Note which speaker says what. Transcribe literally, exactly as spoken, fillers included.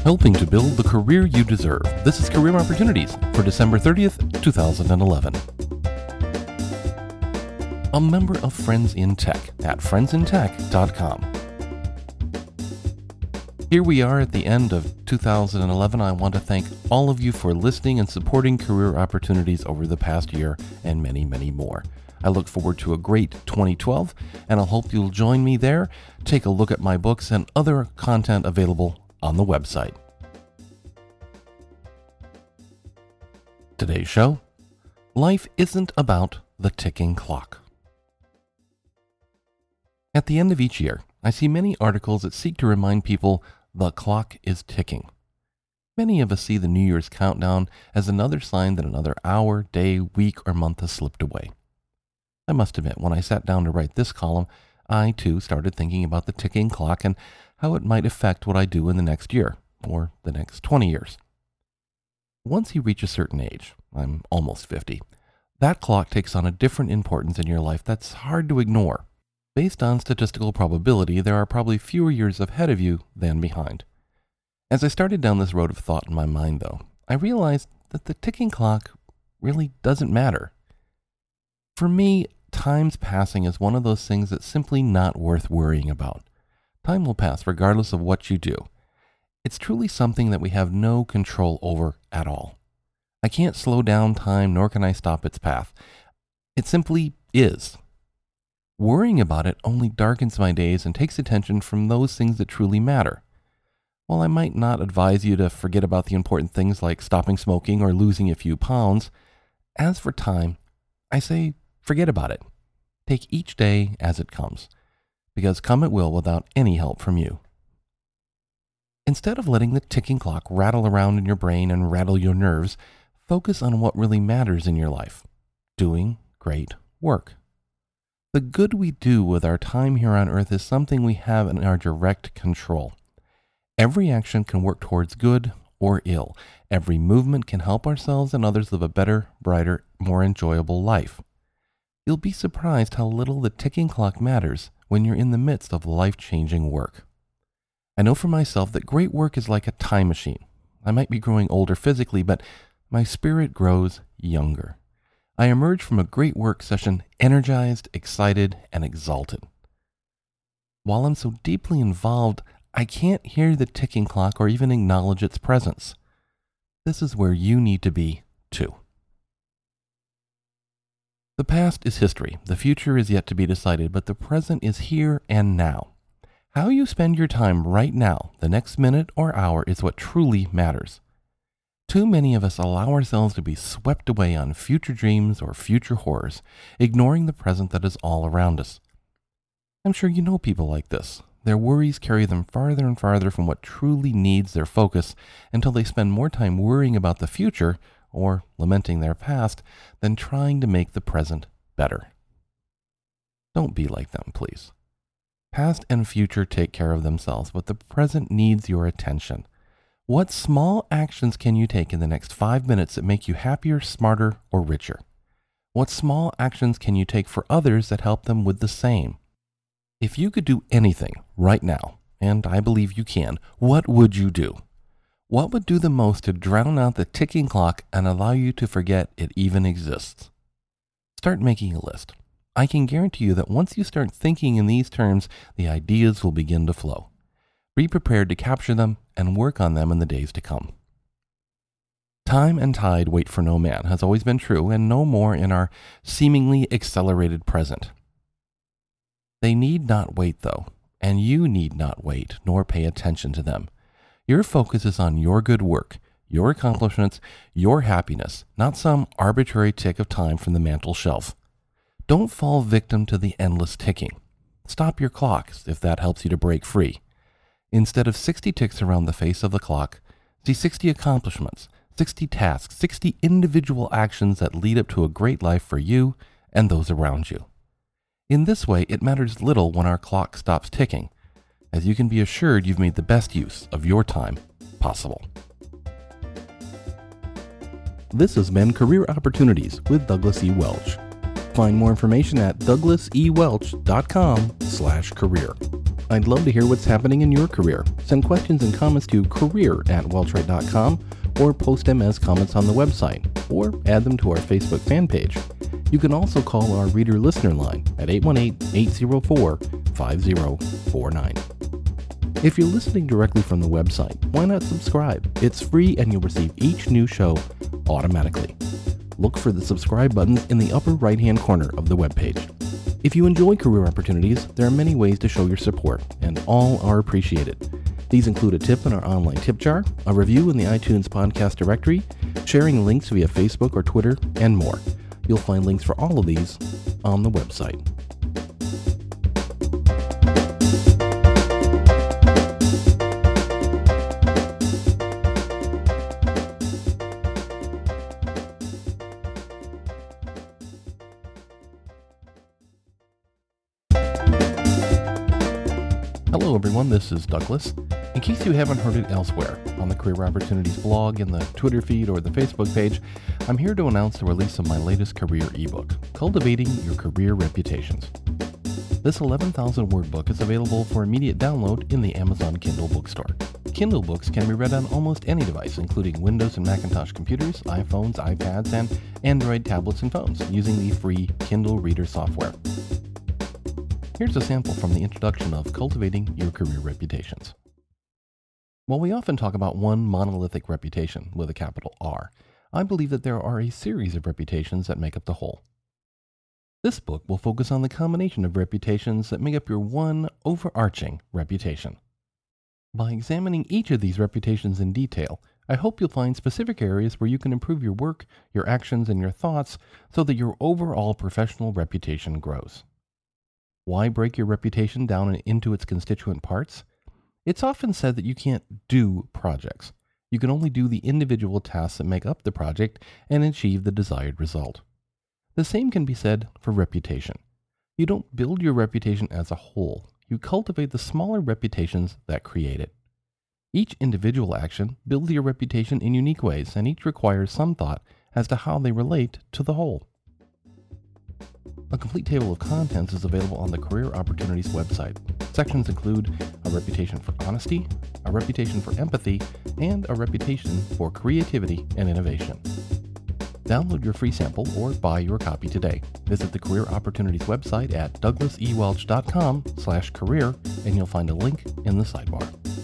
Speaker 1: helping to build the career you deserve. This is Career Opportunities for December thirtieth, two thousand eleven. A member of Friends in Tech at friends in tech dot com. Here we are at the end of two thousand eleven. I want to thank all of you for listening and supporting Career Opportunities over the past year and many, many more. I look forward to a great twenty twelve, and I hope you'll join me there. Take a look at my books and other content available on the website. Today's show, life isn't about the ticking clock. At the end of each year, I see many articles that seek to remind people the clock is ticking. Many of us see the New Year's countdown as another sign that another hour, day, week, or month has slipped away. I must admit, when I sat down to write this column, I too started thinking about the ticking clock and how it might affect what I do in the next year, or the next twenty years. Once you reach a certain age, I'm almost fifty, that clock takes on a different importance in your life that's hard to ignore. Based on statistical probability, there are probably fewer years ahead of you than behind. As I started down this road of thought in my mind, though, I realized that the ticking clock really doesn't matter. For me, time's passing is one of those things that's simply not worth worrying about. Time will pass regardless of what you do. It's truly something that we have no control over at all. I can't slow down time, nor can I stop its path. It simply is. Worrying about it only darkens my days and takes attention from those things that truly matter. While I might not advise you to forget about the important things like stopping smoking or losing a few pounds, as for time, I say forget about it. Take each day as it comes, because come it will without any help from you. Instead of letting the ticking clock rattle around in your brain and rattle your nerves, focus on what really matters in your life: doing great work. The good we do with our time here on earth is something we have in our direct control. Every action can work towards good or ill. Every movement can help ourselves and others live a better, brighter, more enjoyable life. You'll be surprised how little the ticking clock matters when you're in the midst of life-changing work. I know for myself that great work is like a time machine. I might be growing older physically, but my spirit grows younger. I emerge from a great work session energized, excited, and exalted. While I'm so deeply involved, I can't hear the ticking clock or even acknowledge its presence. This is where you need to be, too. The past is history. The future is yet to be decided, but the present is here and now. How you spend your time right now, the next minute or hour, is what truly matters. Too many of us allow ourselves to be swept away on future dreams or future horrors, ignoring the present that is all around us. I'm sure you know people like this. Their worries carry them farther and farther from what truly needs their focus until they spend more time worrying about the future or lamenting their past than trying to make the present better. Don't be like them, please. Past and future take care of themselves, but the present needs your attention. What small actions can you take in the next five minutes that make you happier, smarter, or richer? What small actions can you take for others that help them with the same? If you could do anything right now, and I believe you can, what would you do? What would do the most to drown out the ticking clock and allow you to forget it even exists? Start making a list. I can guarantee you that once you start thinking in these terms, the ideas will begin to flow. Be prepared to capture them and work on them in the days to come. Time and tide wait for no man has always been true, and no more in our seemingly accelerated present. They need not wait, though, and you need not wait nor pay attention to them. Your focus is on your good work, your accomplishments, your happiness, not some arbitrary tick of time from the mantel shelf. Don't fall victim to the endless ticking. Stop your clocks if that helps you to break free. Instead of sixty ticks around the face of the clock, see sixty accomplishments, sixty tasks, sixty individual actions that lead up to a great life for you and those around you. In this way, it matters little when our clock stops ticking, as you can be assured you've made the best use of your time possible. This has been Career Opportunities with Douglas E. Welch. Find more information at douglas e welch dot com slash career. I'd love to hear what's happening in your career. Send questions and comments to career at welchright dot com or post them as comments on the website or add them to our Facebook fan page. You can also call our reader listener line at eight one eight, eight zero four, five zero four nine. If you're listening directly from the website, why not subscribe? It's free and you'll receive each new show automatically. Look for the subscribe buttons in the upper right-hand corner of the webpage. If you enjoy career opportunities, there are many ways to show your support, and all are appreciated. These include a tip in our online tip jar, a review in the iTunes podcast directory, sharing links via Facebook or Twitter, and more. You'll find links for all of these on the website. Hello everyone, this is Douglas. In case you haven't heard it elsewhere, on the Career Opportunities blog, in the Twitter feed, or the Facebook page, I'm here to announce the release of my latest career ebook, Cultivating Your Career Reputations. This eleven thousand word book is available for immediate download in the Amazon Kindle bookstore. Kindle books can be read on almost any device, including Windows and Macintosh computers, iPhones, iPads, and Android tablets and phones, using the free Kindle Reader software. Here's a sample from the introduction of Cultivating Your Career Reputations. While we often talk about one monolithic reputation with a capital R, I believe that there are a series of reputations that make up the whole. This book will focus on the combination of reputations that make up your one overarching reputation. By examining each of these reputations in detail, I hope you'll find specific areas where you can improve your work, your actions, and your thoughts so that your overall professional reputation grows. Why break your reputation down into its constituent parts? It's often said that you can't do projects. You can only do the individual tasks that make up the project and achieve the desired result. The same can be said for reputation. You don't build your reputation as a whole. You cultivate the smaller reputations that create it. Each individual action builds your reputation in unique ways, and each requires some thought as to how they relate to the whole. A complete table of contents is available on the Career Opportunities website. Sections include a reputation for honesty, a reputation for empathy, and a reputation for creativity and innovation. Download your free sample or buy your copy today. Visit the Career Opportunities website at douglas e welch dot com slash career and you'll find a link in the sidebar.